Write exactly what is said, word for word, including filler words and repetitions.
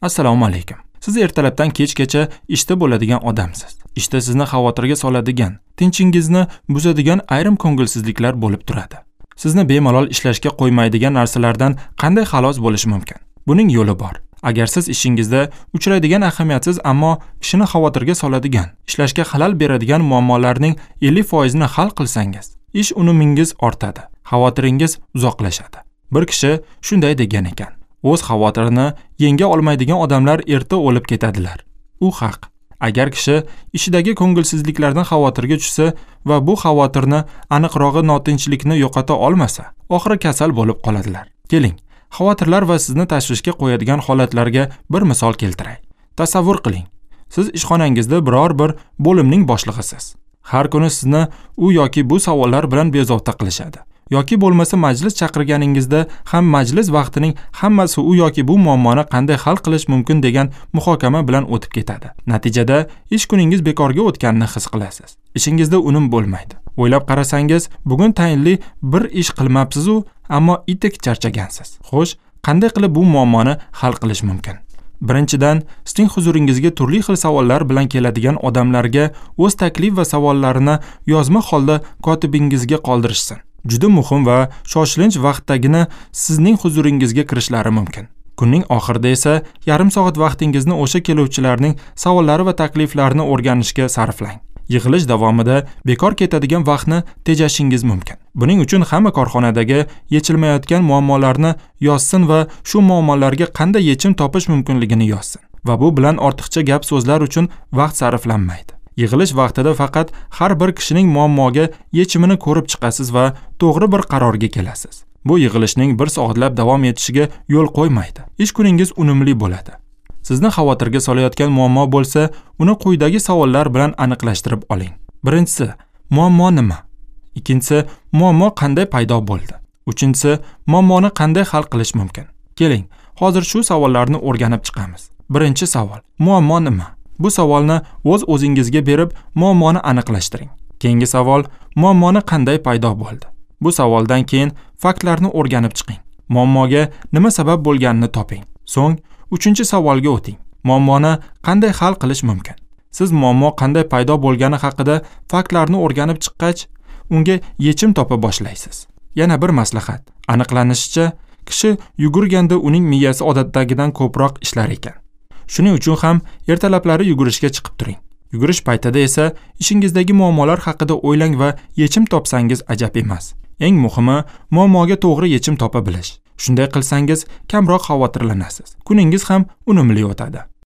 Assalomu alaykum. Siz ertalabdan kechgacha ishda bo'ladigan odamsiz. Ishda sizni xavotirga soladigan, tinchingizni buzadigan ayrim ko'ngilsizliklar bo'lib turadi. Sizni bemalol ishlashga qo'ymaydigan narsalardan qanday xalos bo'lish mumkin? Buning yo'li bor. Agar siz ishingizda uchraydigan ahamiyatsiz ammo kishini xavotirga soladigan, ishlashga xalal beradigan muammolarning ellik foiz ni hal qilsangiz, ish unumingiz ortadi, xavotiringiz uzoqlashadi. Bir kishi shunday degan ekan: o'z xavotirini yenga olmaydigan odamlar erta o'lib ketadilar. U haq. Agar kishi ishidagi ko'ngilsizliklardan xavotirga tushsa va bu xavotirni, aniqrog'i notinchlikni yo'qota olmasa, oxiri kasal bo'lib qoladilar. Keling, xavotirlar va sizni tashvishga qo'yadigan holatlarga bir misol keltiray. Tasavvur qiling, siz ishxonangizda biror bir bo'limning boshlig'isiz. Har kuni sizni u yoki bu savollar bilan bezovta qilishadi. Yoki bo'lmasa majlis chaqirganingizda ham majlis vaqtining hammasi u yoki bu muammoni qanday hal qilish mumkin degan muhokama bilan o'tib ketadi. Natijada ish kuningiz bekorga o'tganini his qilasiz. Ishingizda unum bo'lmaydi. O'ylab qarasangiz, bugun tayinli bir ish qilmabsiz-u, ammo itek charchagansiz. Xo'sh, qanday qilib bu muammoni hal qilish mumkin? Birinchidan, sizning huzuringizga turli xil savollar bilan keladigan odamlarga o'z taklif va savollarini yozma holda kotibingizga qoldirishsin. Juda muhim va shoshilinch vaqtdagina sizning huzuringizga kirishlari mumkin. Kunning oxirida esa yarim soat vaqtingizni o'sha keluvchilarning savollari va takliflarini o'rganishga sarflang. Yig'ilish davomida bekor ketadigan vaqtni tejashingiz mumkin. Buning uchun hamma korxonadagi yechilmayotgan muammolarni yozsin va shu muammolarga qanday yechim topish mumkinligini yozsin. Va bu bilan ortiqcha gap so'zlar uchun vaqt sarflanmaydi. Yig'ilish vaqtida faqat har bir kishining muammoga yechimini ko'rib chiqasiz va to'g'ri bir qarorga kelasiz. Bu yig'ilishning bir soatlab davom etishiga yo'l qo'ymaydi. Ish kuningiz unumli bo'ladi. Sizni xavotirga solayotgan muammo bo'lsa, uni quyidagi savollar bilan aniqlashtirib oling. Birinchisi, muammo nima? Ikkinchisi, muammo qanday paydo bo'ldi? Uchinchisi, muammoni qanday hal qilish mumkin? Keling, hozir shu savollarni o'rganib chiqamiz. Birinchi savol: muammo nima? Bu savolni o'z o'zingizga berib, muammoni aniqlashtiring. Keyingi savol: muammoni qanday paydo bo'ldi? Bu savoldan keyin faktlarni o'rganib chiqing. Muammoga nima sabab bo'lganini toping. So'ng uchinchi savolga o'ting. Muammoni qanday hal qilish mumkin? Siz muammo qanday paydo bo'lgani haqida faktlarni o'rganib chiqqach, unga yechim topa boshlaysiz. Yana bir maslahat: aniqlanishicha, kishi yugurganda uning miyasi odatdagidan ko'proq ishlar ekan. Shuning uchun ham ertalablari yugurishga chiqib turing. Yugurish paytida esa ishingizdagi muammolar haqida o'ylang va yechim topsangiz ajab emas. Eng muhimi, muammoga to'g'ri yechim topa bilish. Shunday qilsangiz, kamroq xavotirlanasiz. Kuningiz ham unumli o'tadi.